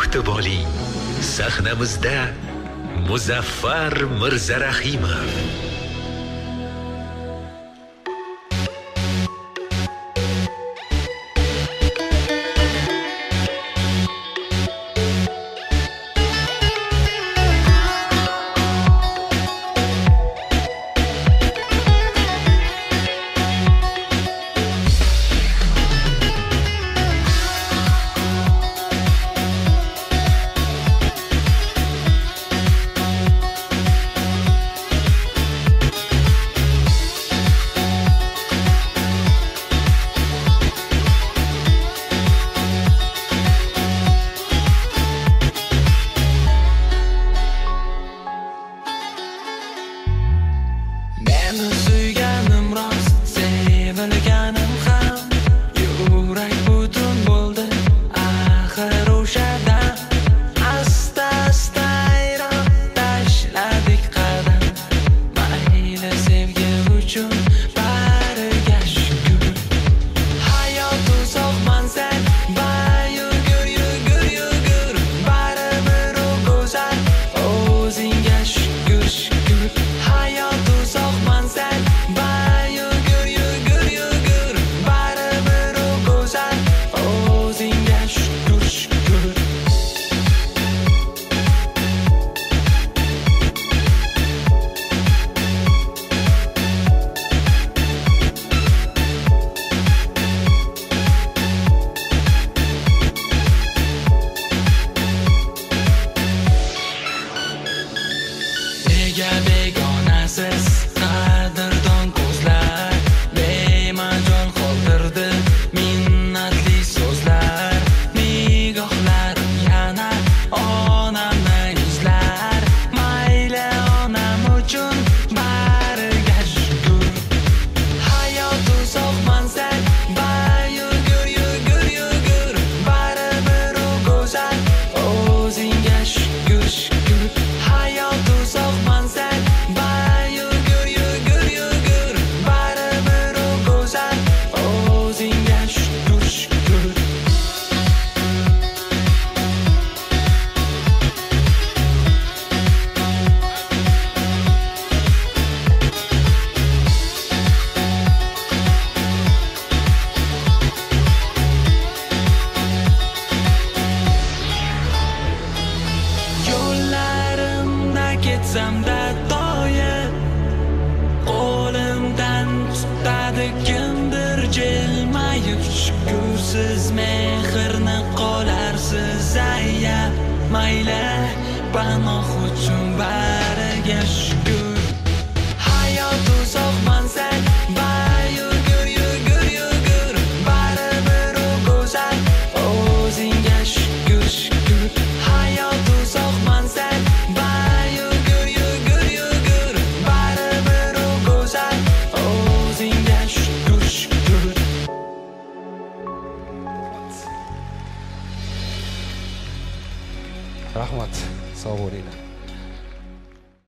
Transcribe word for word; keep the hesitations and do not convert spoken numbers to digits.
kutib oling. Sahnamizda Muzaffar Mirzarahimov. Meni suyganim rost, sevilganim ham. Yurak butun bo'ldi, axir o'shada. Asta-asta ayron tashladik qadam. Mayli sevgi uchun bariga shukr. Hayot uzoq manzil, bayurgur, yugur, yugur. Baribir u go'zal, o'zingga shukr, shukr. Hayot uzoq manzil, bayurgur, yugur, yugur. Baribir u go'zal, o'zingga shukr, shukr. Nega begonasiz qadrdon ko'zlar, bemajol qoldirdi minnatli so'zlar. Nigohlarim yana onamni izlar. Mayli onam uchun bariga shukr. Hayot uzoq manzil, bayurgur, yugur, yugur. Baribir u go'zal, o'zingga shukr, shukr. Hayot uzoq manzil, bayurgur, yugur, yugur. Baribir u go'zal, o'zingga shukr, shukr. Yo'llarimda ketsam-da doim, qo'limdan tutadi kimdir jilmayib. Shukursiz mehrni qolarsiz ayab. Mayli panoh uchun bariga shukr. Hayot uzoq manzil, bayurgur, yugur, yugur. Baribir u go'zal, o'zingga shukr, shukr. Hayot uzoq manzil, bayurgur, yugur, yugur. Baribir u go'zal, o'zingga shukr, shukr. Rahmat, sog' bo'linglar.